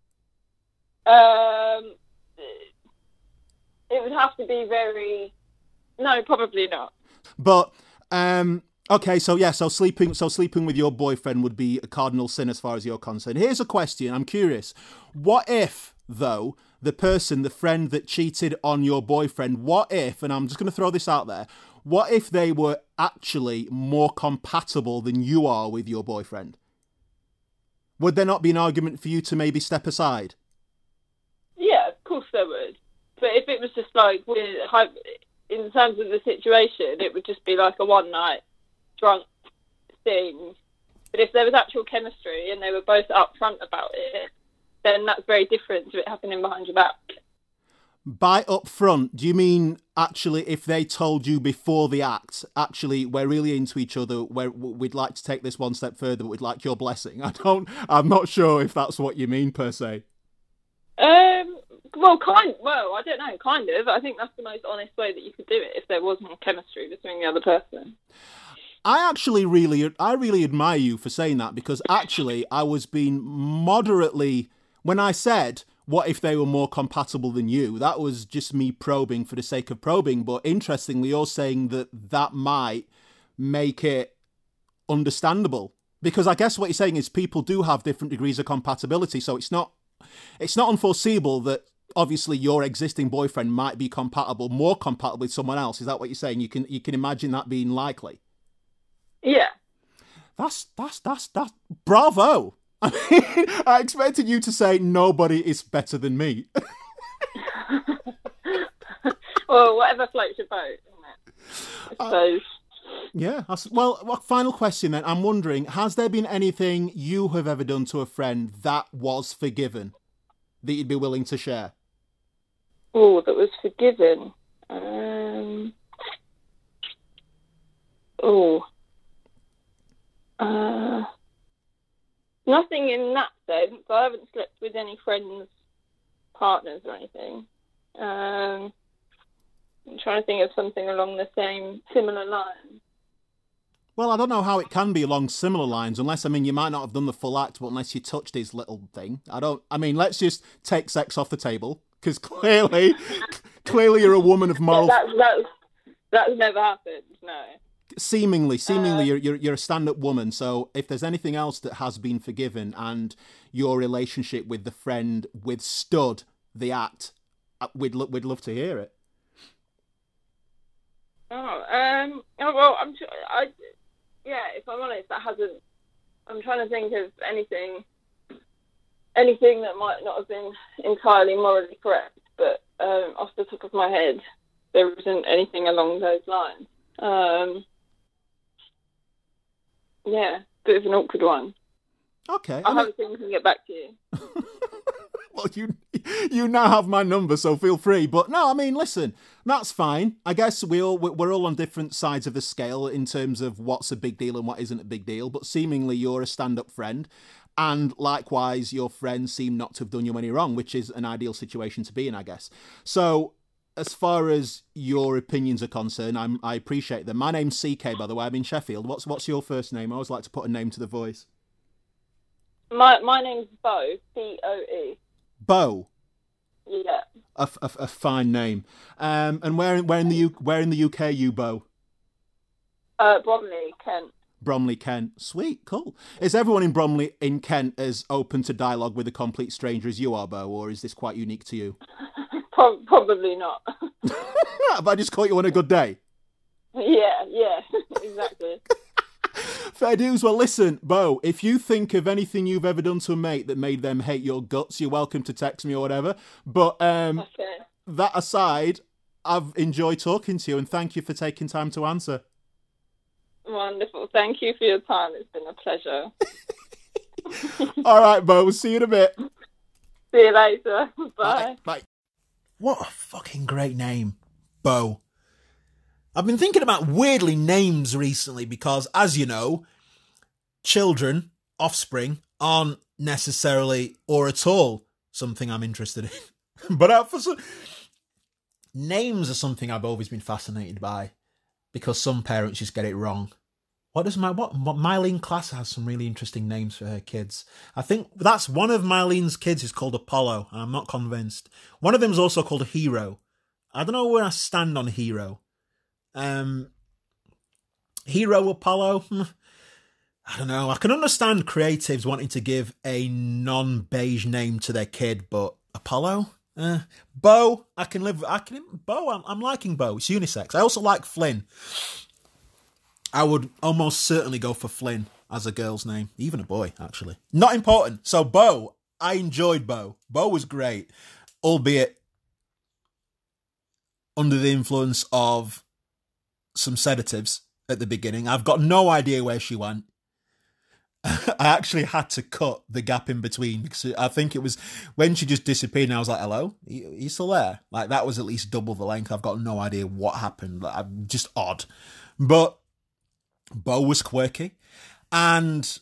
It would have to be very. No, probably not. But okay, so sleeping with your boyfriend would be a cardinal sin as far as you're concerned. Here's a question. I'm curious. What if, though, the friend that cheated on your boyfriend, what if, and I'm just going to throw this out there, what if they were actually more compatible than you are with your boyfriend? Would there not be an argument for you to maybe step aside? Yeah, of course there would. But if it was just like, in terms of the situation, it would just be like a one-night drunk thing. But if there was actual chemistry and they were both upfront about it, then that's very different to it happening behind your back. By upfront, do you mean actually if they told you before the act, actually, we're really into each other, we'd like to take this one step further, but we'd like your blessing? I'm not sure if that's what you mean, per se. Well, Well, I don't know, kind of. I think that's the most honest way that you could do it if there was more chemistry between the other person. I really admire you for saying that, because actually I was being moderately, when I said, what if they were more compatible than you? That was just me probing for the sake of probing. But interestingly, you're saying that might make it understandable, because I guess what you're saying is people do have different degrees of compatibility. So it's not unforeseeable that obviously your existing boyfriend might be more compatible with someone else. Is that what you're saying? You can imagine that being likely. Yeah. That's bravo. I mean, I expected you to say nobody is better than me. Well, whatever floats your boat, isn't it? I suppose. Yeah. Well, final question then. I'm wondering, has there been anything you have ever done to a friend that was forgiven that you'd be willing to share? Oh, that was forgiven. Nothing in that sense. I haven't slept with any friends' partners or anything. I'm trying to think of something along the similar lines. Well, I don't know how it can be along similar lines, unless, I mean, you might not have done the full act, but unless you touched his little thing. Let's just take sex off the table, because clearly you're a woman of moral... That's never happened, no. Seemingly, you're a stand-up woman, so if there's anything else that has been forgiven and your relationship with the friend withstood the act, we'd love to hear it. If I'm honest, that hasn't. I'm trying to think of anything that might not have been entirely morally correct, but off the top of my head, there isn't anything along those lines. Bit of an awkward one. Okay. I'll have a think and get back to you. Well, you now have my number, so feel free. But no, I mean, listen, that's fine. I guess we're all on different sides of the scale in terms of what's a big deal and what isn't a big deal. But seemingly you're a stand-up friend, and likewise your friends seem not to have done you any wrong, which is an ideal situation to be in, I guess. So as far as your opinions are concerned, I appreciate them. My name's CK, by the way. I'm in Sheffield. What's your first name? I always like to put a name to the voice. My name's Bo, Boe. Bo. Yeah. A fine name. And where in the UK are you, Bo? Bromley, Kent. Bromley, Kent. Sweet, cool. Is everyone in Bromley in Kent as open to dialogue with a complete stranger as you are, Bo, or is this quite unique to you? Probably not. Have I just caught you on a good day? Yeah, exactly. Fair dues. Well, listen, Bo, if you think of anything you've ever done to a mate that made them hate your guts, you're welcome to text me or whatever. But okay. That aside, I've enjoyed talking to you, and thank you for taking time to answer. Wonderful. Thank you for your time. It's been a pleasure. All right, Bo. We'll see you in a bit. See you later. Bye. Bye. What a fucking great name, Bo. I've been thinking about weirdly names recently because, as you know, children, offspring, aren't necessarily or at all something I'm interested in. But names are something I've always been fascinated by because some parents just get it wrong. Mylene Class has some really interesting names for her kids. I think that's one of Mylene's kids is called Apollo, and I'm not convinced. One of them is also called Hero. I don't know where I stand on Hero. Hero Apollo? I don't know. I can understand creatives wanting to give a non-beige name to their kid, but Apollo? Bo, I'm liking Bo. It's unisex. I also like Flynn. I would almost certainly go for Flynn as a girl's name. Even a boy, actually. Not important. So Bo, I enjoyed Bo. Bo was great. Albeit under the influence of some sedatives at the beginning. I've got no idea where she went. I actually had to cut the gap in between because I think it was when she just disappeared and I was like, hello, are you still there? Like, that was at least double the length. I've got no idea what happened. Like, just odd. But Bo was quirky. And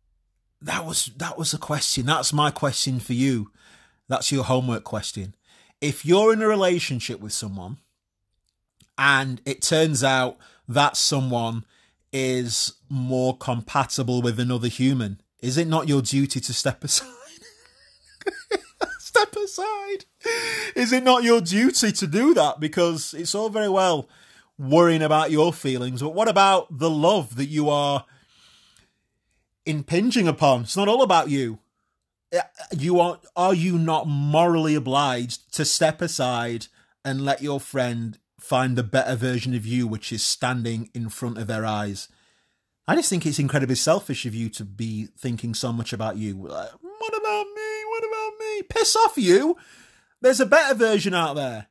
that was a question. That's my question for you. That's your homework question. if you're in a relationship with someone and it turns out that someone is more compatible with another human, is it not your duty to step aside? Step aside. Is it not your duty to do that? Because it's all very well worrying about your feelings, but what about the love that you are impinging upon? It's not all about you. Are you not morally obliged to step aside and let your friend find the better version of you, which is standing in front of their eyes? I just think it's incredibly selfish of you to be thinking so much about you. Like, what about me? What about me? Piss off, you. There's a better version out there.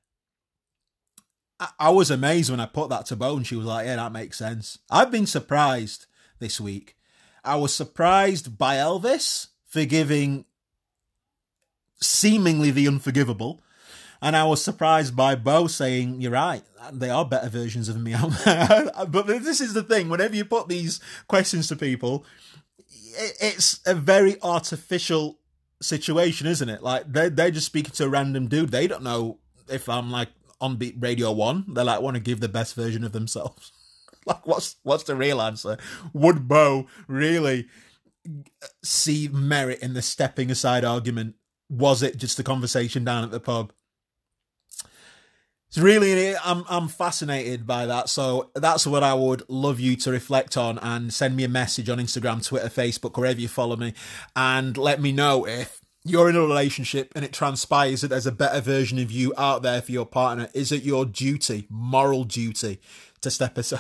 I was amazed when I put that to Bo and she was like, yeah, that makes sense. I've been surprised this week. I was surprised by Elvis forgiving seemingly the unforgivable. And I was surprised by Bo saying, you're right, they are better versions of me out there. But this is the thing, whenever you put these questions to people, it's a very artificial situation, isn't it? Like, they're just speaking to a random dude. They don't know if I'm like on Beat Radio 1. They like want to give the best version of themselves. Like, what's the real answer? Would Bo really see merit in the stepping aside argument? Was it just a conversation down at the pub? It's really, I'm fascinated by that. So that's what I would love you to reflect on, and send me a message on Instagram, Twitter, Facebook, wherever you follow me, and let me know if you're in a relationship and it transpires that there's a better version of you out there for your partner. Is it your duty, moral duty, to step aside?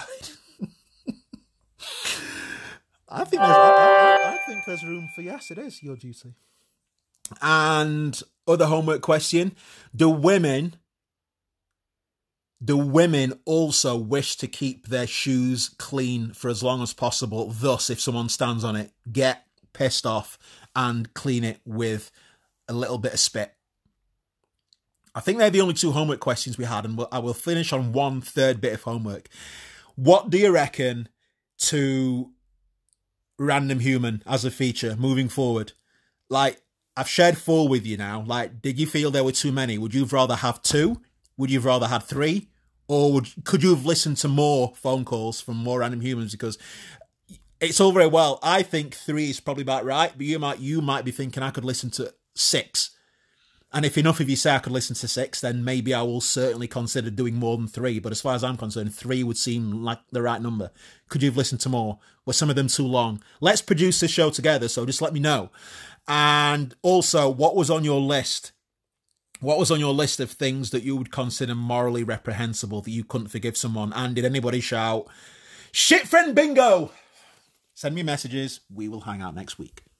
I think there's room for yes, it is your duty. And other homework question: Do women also wish to keep their shoes clean for as long as possible? Thus, if someone stands on it, get pissed off and clean it with a little bit of spit. I think they're the only two homework questions we had, and I will finish on one third bit of homework. What do you reckon to Random Human as a feature moving forward? Like, I've shared 4 with you now. Like, did you feel there were too many? Would you have rather have 2? Would you have rather had 3? Or could you have listened to more phone calls from more Random Humans? Because it's all very well. I think 3 is probably about right, but you might be thinking I could listen to 6. And if enough of you say I could listen to 6, then maybe I will certainly consider doing more than 3. But as far as I'm concerned, 3 would seem like the right number. Could you have listened to more? Were some of them too long? Let's produce this show together, so just let me know. And also, what was on your list? What was on your list of things that you would consider morally reprehensible that you couldn't forgive someone? And did anybody shout, shit friend bingo? Send me messages. We will hang out next week.